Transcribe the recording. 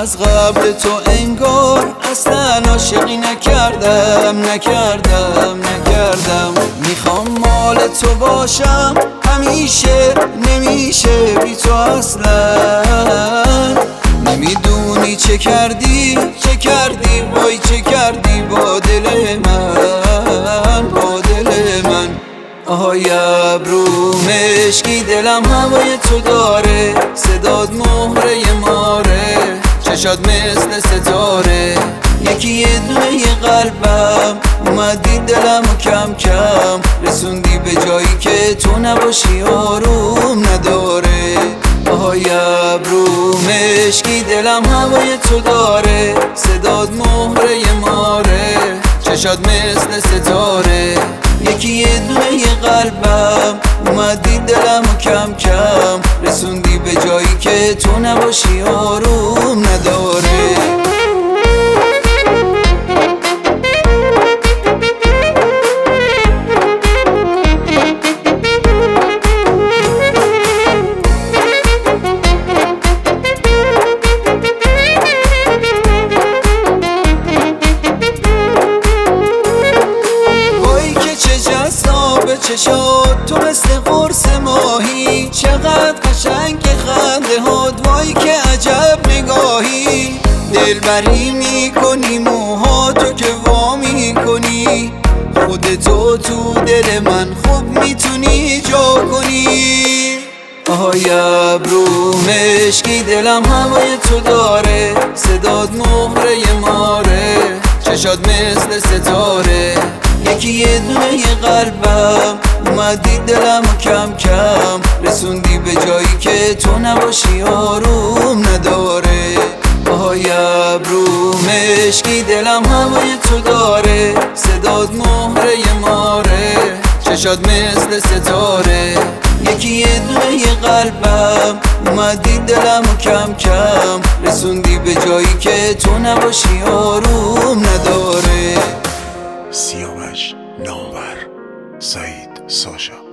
از قبل تو انگار اصلا عاشقی نکردم میخوام مال تو باشم همیشه، نمیشه بی تو اصلا. نمیدونی چه کردی وای چه کردی با دل من آهای ابرو مشکی دلم هوای تو داره، صداد مهره ماره، چشات مثل ستاره، یکی یه دونه یه قلبم اومدی دلمو کم کم رسوندی به جایی که تو نباشی آروم نداره. آهای ابرو مشکی دلم هوای تو داره، صداد مهره ماره، چشات مثل ستاره، یکی یه دونه یه قلبم اومدی دلمو کم کم رسوندی به جایی که تو نباشی آروم نداره. چشات تو مثل قرص ماهی، چقدر قشنگ خنده هات، وای که عجب نگاهی، دلبری میکنی موهاتو که وا میکنی، خودتو تو دل من خوب میتونی جا کنی. آهای ابرو مشکی دلم هوای تو داره، صداد مهره ماره، چشات مثل ستاره، یکی یه دونه یه قلبم اومدی دلمو کم کم رسوندی به جایی که تو نباشی آروم نداره. آهای ابرو مشکی دلم هوای تو داره، صداد مهره ماره، چشات مثل ستاره، یکی یه دونه یه قلبم اومدی دلمو کم کم رسوندی به جایی که تو نباشی آروم نداره. سیاوش نامور، سعید ساشا.